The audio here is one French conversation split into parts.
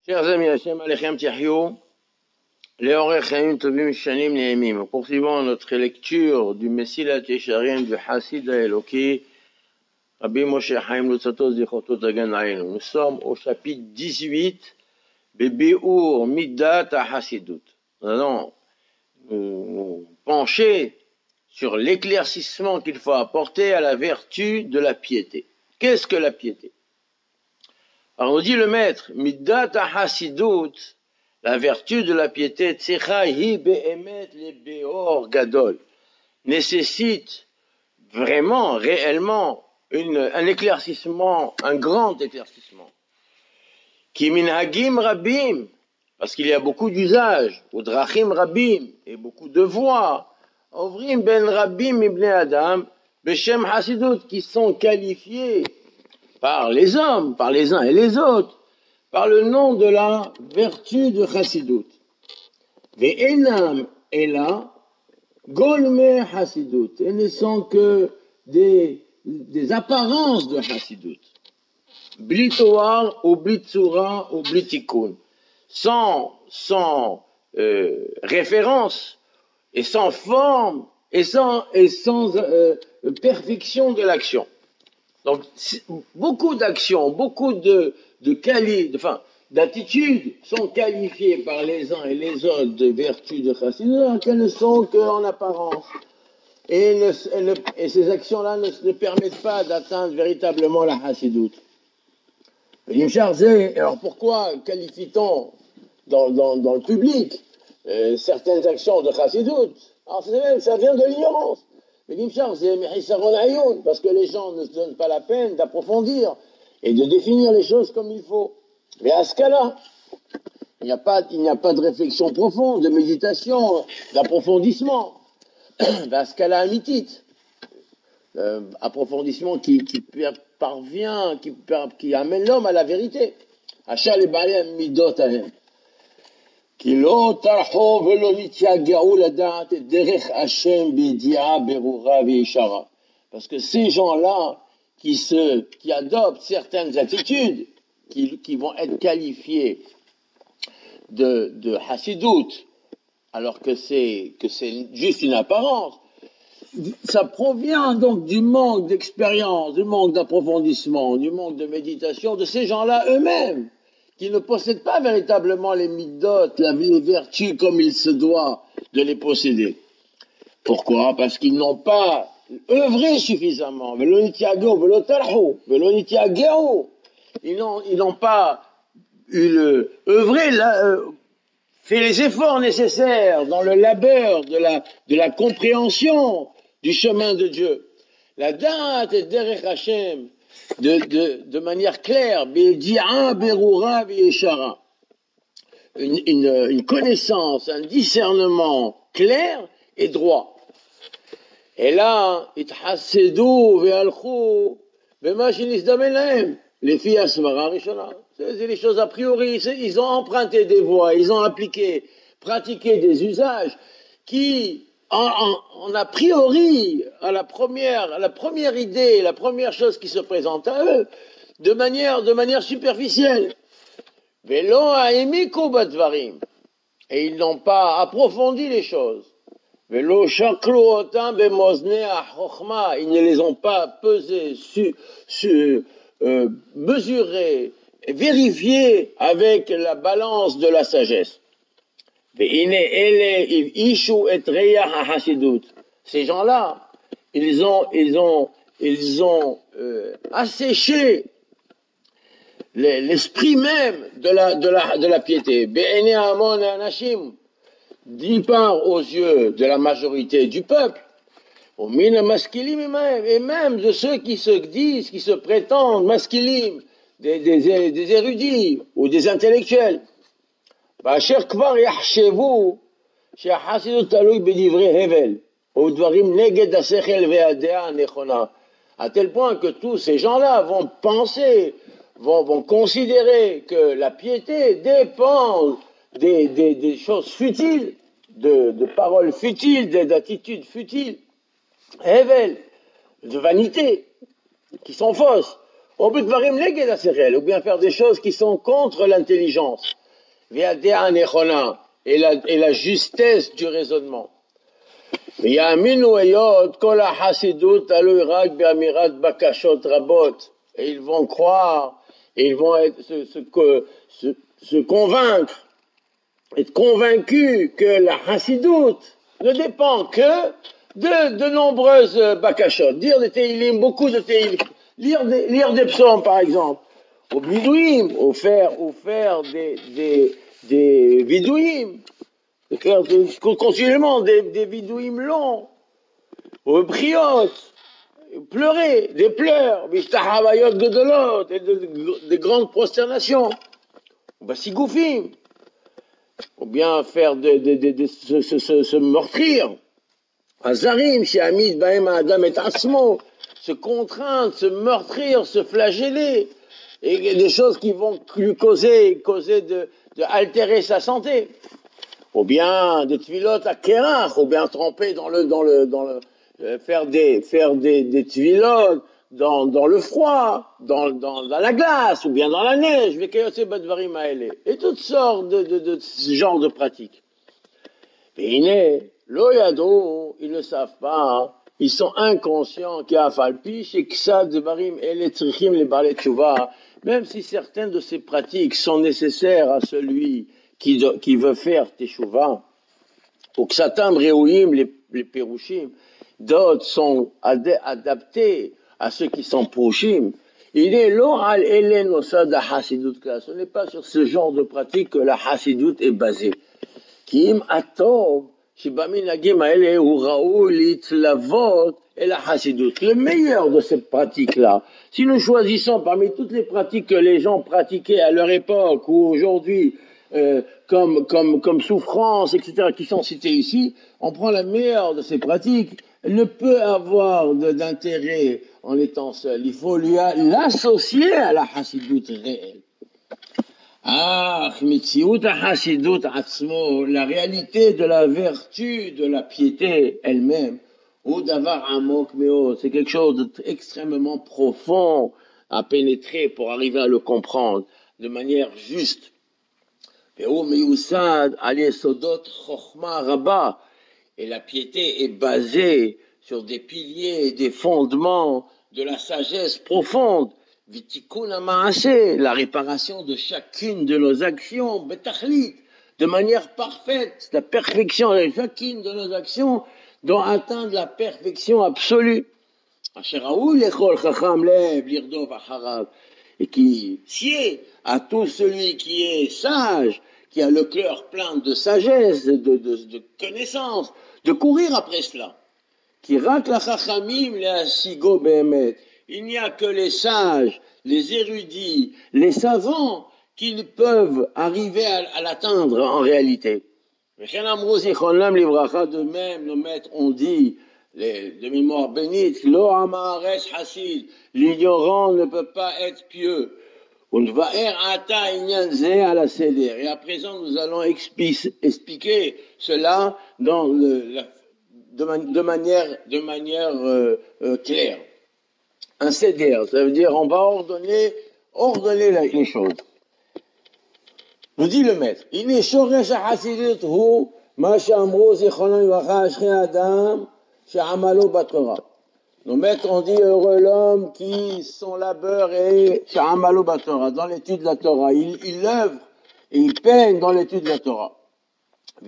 Chers amis, Hashem Alechem Tiahyu, Léoré Chaim Tovim Shanim Neemim. Poursuivons notre lecture du Messilat Yesharim du Hasid Eloki, Rabbi Moshe Chaim Lutzato Zichoto Tagan Ainu. Nous sommes au chapitre 18, Bebi'ur Middat HaHasidut. Nous allons nous pencher sur l'éclaircissement qu'il faut apporter à la vertu de la piété. Qu'est-ce que la piété? Alors, nous dit le maître, Middat HaHasidut, la vertu de la piété, Tsecha hi be'emet le be'or gadol, nécessite vraiment, réellement, un éclaircissement, un grand éclaircissement. Ki minhagim rabim, parce qu'il y a beaucoup d'usages, ou drachim rabim, et beaucoup de voies, ovrim ben rabim ibn adam, beshem hasidut, qui sont qualifiés par les hommes, par les uns et les autres, par le nom de la vertu de Chassidut. Ve'enam ela golme Chassidut. Elles ne sont que des apparences de Chassidut. Bli toar ou bli tsura ou bli tikkun. Sans référence et sans forme et sans perfection de l'action. Donc, beaucoup d'actions, beaucoup d'attitudes sont qualifiées par les uns et les autres de vertus de Chassidut, qu'elles ne sont qu'en apparence. Et ces actions-là ne permettent pas d'atteindre véritablement la Chassidut. Alors pourquoi qualifie-t-on dans le public certaines actions de Chassidut? Alors ça vient de l'ignorance. Parce que les gens ne se donnent pas la peine d'approfondir et de définir les choses comme il faut. Mais à ce cas-là, il n'y a pas de réflexion profonde, de méditation, d'approfondissement. À ce cas-là, amitit, approfondissement qui parvient, qui amène l'homme à la vérité. Achal et balé midot ahem. Parce que ces gens-là qui adoptent certaines attitudes qui vont être qualifiées de Hassidut, alors que c'est juste une apparence, ça provient donc du manque d'expérience, du manque d'approfondissement, du manque de méditation de ces gens-là eux-mêmes, qui ne possèdent pas véritablement les middot, les vertus comme il se doit de les posséder. Pourquoi? Parce qu'ils n'ont pas œuvré suffisamment. Ils n'ont pas fait les efforts nécessaires dans le labeur de la compréhension du chemin de Dieu. La date et derech Hashem, de manière claire, une connaissance, un discernement clair et droit. Et là, les filles c'est les choses a priori, ils ont emprunté des voies, ils ont pratiqué des usages qui, en a priori, à la première idée, la première chose qui se présente à eux, de manière superficielle. Et ils n'ont pas approfondi les choses. Ils ne les ont pas pesés, mesurés, vérifiés avec la balance de la sagesse. Ces gens-là, ils ont asséché l'esprit même de la piété. D'une part aux yeux de la majorité du peuple, et même de ceux qui se disent, qui se prétendent masculimes, des érudits ou des intellectuels. À tel point que tous ces gens-là vont penser, vont considérer que la piété dépend des choses futiles, de paroles futiles, d'attitudes futiles, Hevel, de vanité, qui sont fausses. ou bien faire des choses qui sont contre l'intelligence, et la justesse du raisonnement. Et ils vont croire, et ils vont se convaincre, être convaincus que la Hassidout ne dépend que de nombreuses bakashot. Dire des teilim, beaucoup de teilim, lire des psaumes par exemple, au bidouim, ou faire des vidouim, faire continuellement des vidouim longs, aux priot, pleurer, des pleurs, des grandes prosternations, basigoufim, ou bien faire se meurtrir, azarim, shiamid, baem, adam et asmo, se contraindre, se meurtrir, se flageller, et des choses qui vont lui causer de altérer sa santé. Ou bien des tvilotes à kerach, ou bien tremper faire des tvilotes dans le froid, dans la glace, ou bien dans la neige, et toutes sortes de ce genre de pratiques. Et ils ne savent pas, ils sont inconscients même si certaines de ces pratiques sont nécessaires à celui qui veut faire teshuva, ou que Satam Reouim, les Pérouchim, d'autres sont adaptés à ceux qui sont Pérouchim. Il est l'oral Hélène au sein de la Hassidout. Ce n'est pas sur ce genre de pratique que la Hassidout est basée. Kim Atov, Shibaminagim Aele, ou Raoul, Lavot, et la Hassidout. Le meilleur de ces pratiques-là, si nous choisissons parmi toutes les pratiques que les gens pratiquaient à leur époque ou aujourd'hui, comme souffrance, etc., qui sont citées ici, on prend la meilleure de ces pratiques. Elle ne peut avoir d'intérêt en étant seule. Il faut l'associer à la Hassidout réelle. La réalité de la vertu de la piété elle-même, c'est quelque chose d'extrêmement profond à pénétrer pour arriver à le comprendre de manière juste. Et la piété est basée sur des piliers et des fondements de la sagesse profonde. La réparation de chacune de nos actions, de manière parfaite, la perfection de chacune de nos actions doit atteindre la perfection absolue. Et qui sied à tout celui qui est sage, qui a le cœur plein de sagesse, de connaissance, de courir après cela. Qui rak la chachamim le asigo behemet. Il n'y a que les sages, les érudits, les savants qui peuvent arriver à l'atteindre en réalité. De même, nos maîtres ont dit, de mémoire bénite, l'ignorant ne peut pas être pieux. Et à présent, nous allons expliquer cela de manière claire. Un seder, ça veut dire on va ordonner les choses. Nous dit le maître, nos maîtres ont dit heureux l'homme qui son labeur est dans l'étude de la Torah. Il œuvre et il peine dans l'étude de la Torah. Et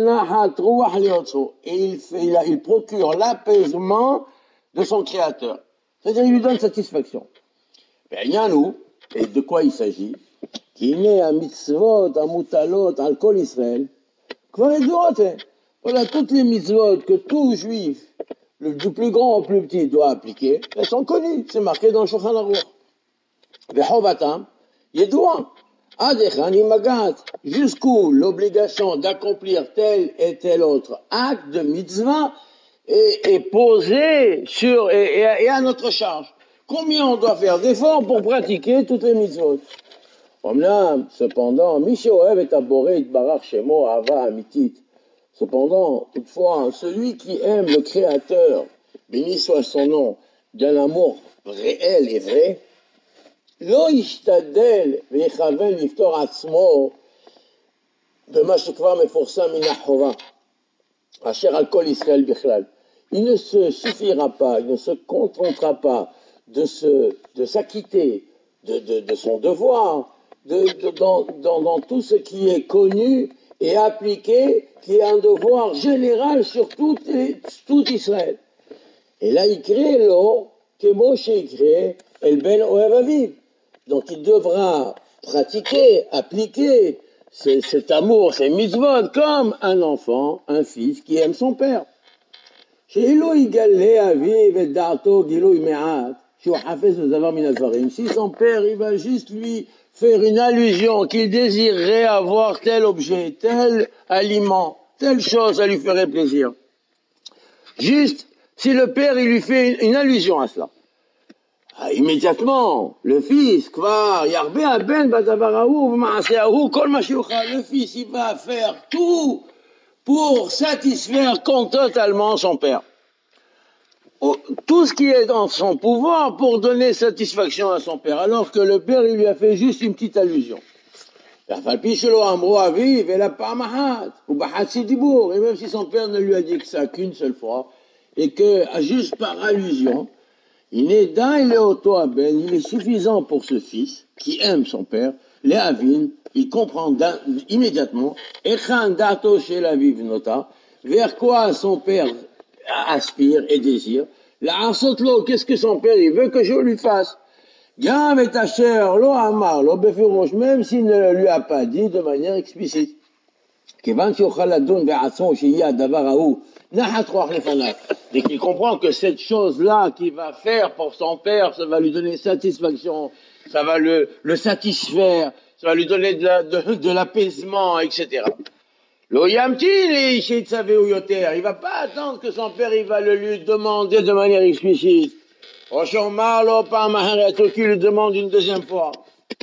il procure l'apaisement de son créateur. C'est-à-dire, il lui donne satisfaction. Et de quoi il s'agit? Qu'il est à mitzvot, à mutalot, à kol Israël. Voilà, toutes les mitzvot que tout juif, du plus grand au plus petit, doit appliquer, elles sont connues. C'est marqué dans le Shulchan Aruch. Ve'chovatam, yedoua. Adechani magat. Jusqu'où l'obligation d'accomplir tel et tel autre acte de mitzvah est posée et à notre charge. Combien on doit faire d'efforts pour pratiquer toutes les mitzvot? Cependant, Mishoev et Aboré Barach Shemo Ava Amitit. Cependant, toutefois, celui qui aime le Créateur, béni soit son nom, d'un amour réel et vrai, לא ישתדל ויכוון לפתור עצמו במה שכבר מפורסם מן החובה, אשר על כל ישראל בכלל. Il ne se suffira pas, il ne se contentera pas de s'acquitter de son devoir, dans tout ce qui est connu et appliqué, qui est un devoir général sur tout Israël. Et là, il crée l'eau, que Moshe crée, El Ben Oev Aviv. Donc il devra pratiquer, appliquer cet amour, ces mitzvot, comme un enfant, un fils qui aime son père. Si son père, il va juste lui faire une allusion qu'il désirerait avoir tel objet, tel aliment, telle chose, ça lui ferait plaisir. Juste, si le père, il lui fait une allusion à cela. Immédiatement, le fils, le fils, il va faire tout pour satisfaire totalement son père. Tout ce qui est dans son pouvoir pour donner satisfaction à son père, alors que le père, il lui a fait juste une petite allusion. Et même si son père ne lui a dit que ça qu'une seule fois, et que, juste par allusion, il est suffisant pour ce fils qui aime son père, il comprend immédiatement, vers quoi son père aspire et désire. Qu'est-ce que son père il veut que je lui fasse? Même s'il ne lui a pas dit de manière explicite. Dès qu'il comprend que cette chose-là qu'il va faire pour son père, ça va lui donner satisfaction, ça va le satisfaire, ça va lui donner de l'apaisement, etc. Il ne va pas attendre que son père il va le lui demander de manière explicite. Qu'il lui demande une deuxième fois.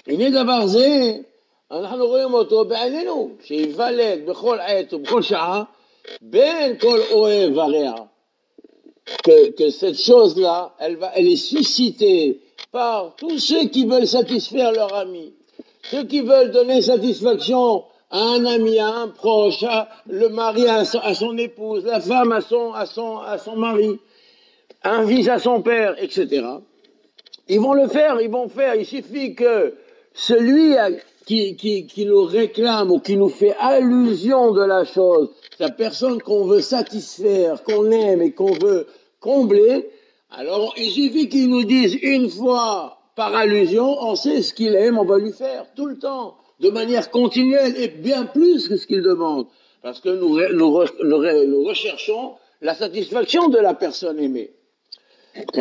אנחנו רואים אותו בעינינו, שיוולד בכל עת ובכל שעה, בין כל אוהב ורע. Que cette chose-là, elle est suscitée par tous ceux qui veulent satisfaire leur ami, ceux qui veulent donner satisfaction à un ami, à un proche, le mari à son épouse, la femme à son mari, un fils à son père, etc. Ils vont faire. Il suffit que celui qui nous réclame ou qui nous fait allusion de la chose, la personne qu'on veut satisfaire, qu'on aime et qu'on veut combler, alors il suffit qu'il nous dise une fois par allusion, on sait ce qu'il aime, on va lui faire tout le temps, de manière continuelle et bien plus que ce qu'il demande, parce que nous recherchons la satisfaction de la personne aimée. Quand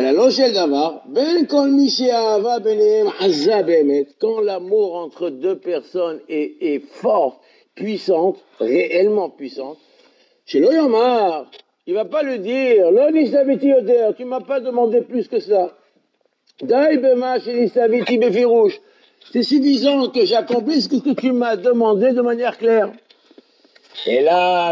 l'amour entre deux personnes est fort, puissante, réellement puissante, chez l'Oyamar, il va pas le dire, tu m'as pas demandé plus que ça. C'est suffisant que j'accomplisse ce que tu m'as demandé de manière claire. Et là,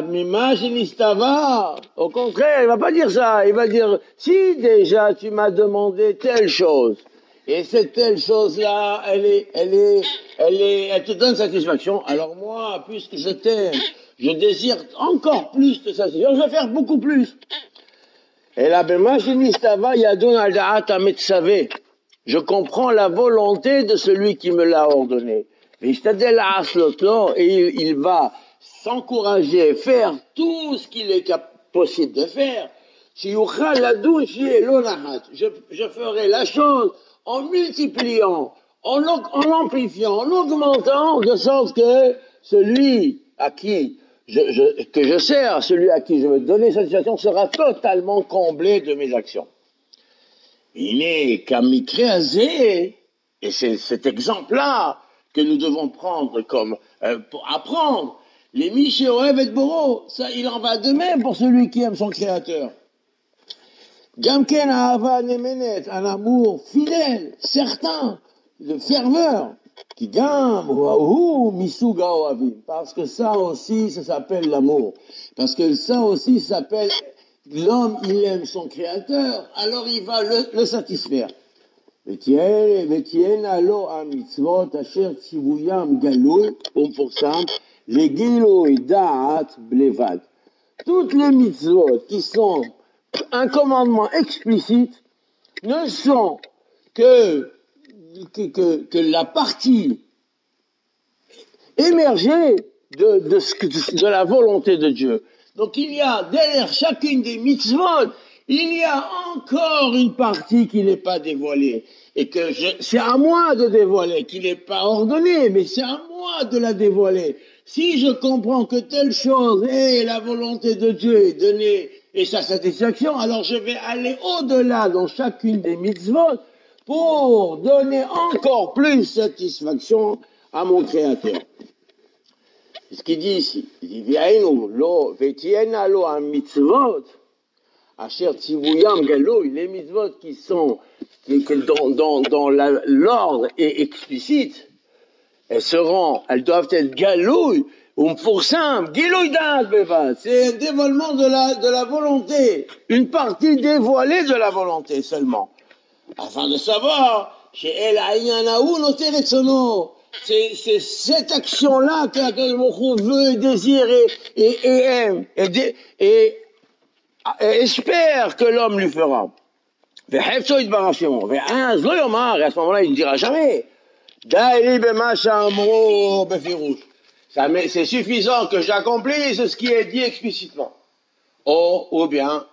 au contraire, il va pas dire ça, il va dire, si déjà tu m'as demandé telle chose, et cette telle chose-là, elle te donne satisfaction, alors moi, puisque je t'aime, je désire encore plus de satisfaction, je vais faire beaucoup plus. Et là, je comprends la volonté de celui qui me l'a ordonné. Et il va s'encourager, faire tout ce qu'il est possible de faire. Je ferai la chose en multipliant, en amplifiant, en augmentant, de sorte que celui à qui que je sers, celui à qui je veux donner satisfaction, sera totalement comblé de mes actions. Il n'est qu'à m'écraser, et c'est cet exemple-là que nous devons prendre comme pour apprendre. Les Miché Oev et Boro, ça, il en va de même pour celui qui aime son Créateur. Gamken Ahava Nemenet, un amour fidèle, certain, de ferveur, qui gam ou misuga oavim, parce que ça aussi, ça s'appelle l'amour. Parce que ça aussi s'appelle l'homme, il aime son Créateur, alors il va le satisfaire. ותהיינה לו המצוות אשר ציוויים גלוי ומפורסם לגילוי דעת בלבד. Toutes les mitzvot qui sont un commandement explicite ne sont que la partie émergée de la volonté de Dieu. Donc il y a derrière chacune des mitzvot, il y a encore une partie qui n'est pas dévoilée. Et que c'est à moi de dévoiler, qui n'est pas ordonné, mais c'est à moi de la dévoiler. Si je comprends que telle chose est la volonté de Dieu et donner et sa satisfaction, alors je vais aller au-delà dans chacune des mitzvot pour donner encore plus satisfaction à mon Créateur. C'est ce qu'il dit ici. Il dit, V'yainu lo, v'tiena lo ha mitzvot, asher tzivuyam galoui, les mitzvot qui sont dans l'ordre est explicite, elles doivent être galouilles, ou pour simple, gilouï da'at bevad, c'est un dévoilement de la volonté, une partie dévoilée de la volonté seulement, afin de savoir, chez El Aïnanaou noter etzono, c'est cette action-là que veut, désire et aime, et espère que l'homme lui fera. Et à ce moment-là, il ne dira jamais. C'est suffisant que j'accomplisse ce qui est dit explicitement. Ou bien,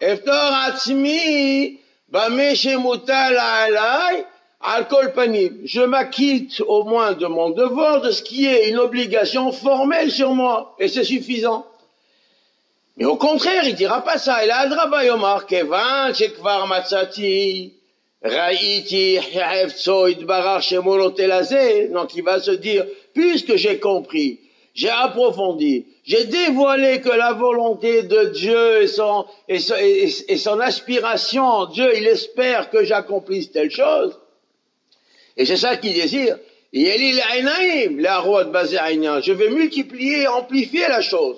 je m'acquitte au moins de mon devoir, de ce qui est une obligation formelle sur moi, et c'est suffisant. Mais au contraire, il dira pas ça. Il a adraba yomar kevan shekvar matzati raïti hefzo idbarar shemolot elazeh. Donc il va se dire, puisque j'ai compris, j'ai approfondi, j'ai dévoilé que la volonté de Dieu et son aspiration, Dieu, il espère que j'accomplisse telle chose. Et c'est ça qu'il désire. Je vais multiplier, amplifier la chose.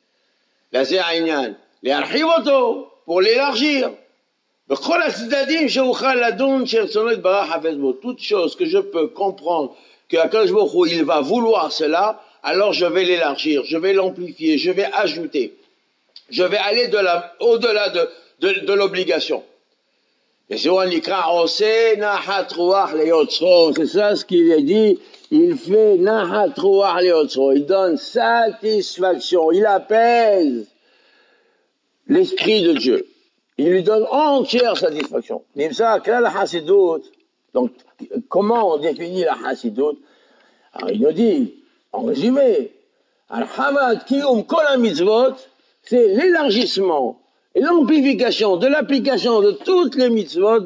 Pour l'élargir. Toute chose que je peux comprendre que Akadosh Baruch Hu, il va vouloir cela, alors je vais l'élargir, je vais l'amplifier, je vais ajouter. Je vais aller au-delà de l'obligation. Et c'est ça ce qu'il est dit, il fait nahat ruach leotzro, il donne satisfaction, il apaise l'esprit de Dieu. Il lui donne entière satisfaction. Donc, comment on définit la chassidoute? Alors, il nous dit, en résumé, c'est l'élargissement et l'amplification de l'application de toutes les mitzvot,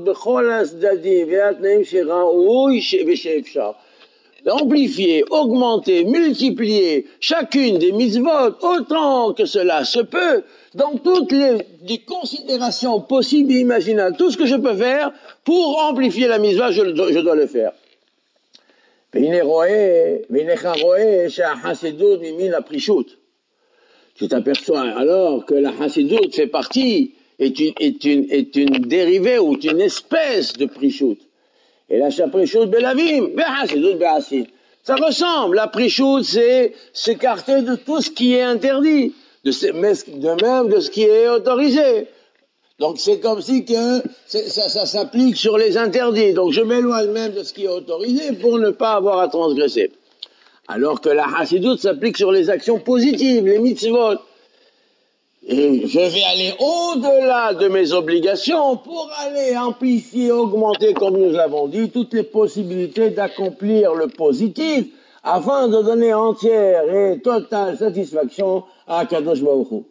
d'amplifier, augmenter, multiplier chacune des mitzvot autant que cela se peut, dans toutes les considérations possibles et imaginables. Tout ce que je peux faire pour amplifier la mitzvah, je dois le faire. Tu t'aperçois alors que la chassidoute fait partie, est une dérivée ou une espèce de prichout. Et la prichout belavim, chassidoute be'asid. Ça ressemble. La prichout, c'est s'écarter de tout ce qui est interdit, de même de ce qui est autorisé. Donc c'est comme si que ça s'applique sur les interdits. Donc je m'éloigne même de ce qui est autorisé pour ne pas avoir à transgresser. Alors que la chassidoute s'applique sur les actions positives, les mitzvot. Et je vais aller au-delà de mes obligations pour aller amplifier, augmenter, comme nous l'avons dit, toutes les possibilités d'accomplir le positif afin de donner entière et totale satisfaction à Kadosh Baruch Hu.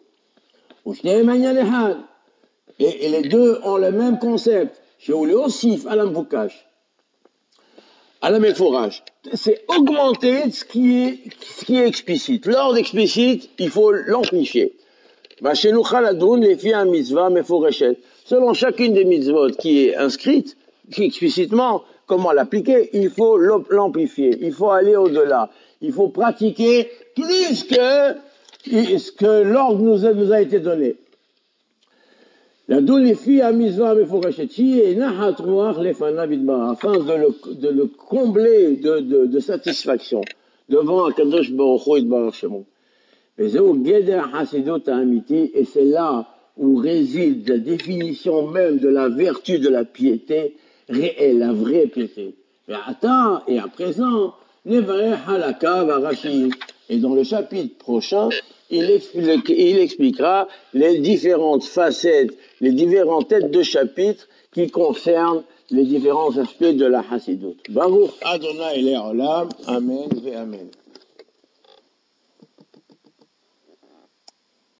Et les deux ont le même concept. Je voulais aussi à l'amboukash, à la méforage. C'est augmenter ce qui est explicite. L'ordre explicite, il faut l'amplifier. Selon chacune des mitzvot qui est inscrite, qui explicitement, comment l'appliquer, il faut l'amplifier, il faut aller au-delà, il faut pratiquer plus que ce que l'ordre nous a été donné. לדון לפי המצווה המפורשת, שהיא נחת רוח לפניו יתברך, afin de le combler de satisfaction devant הקדוש ברוך הוא יתברך שמו. וזהו גדר החסידות האמיתי, et c'est là où réside la définition même de la vertu de la piété réelle, la vraie piété. Et à présent, et dans le chapitre prochain, il expliquera les différentes facettes, les différentes têtes de chapitre qui concernent les différents aspects de la Hasidut. Baruch Adonai Le'olam, Amen ve Amen.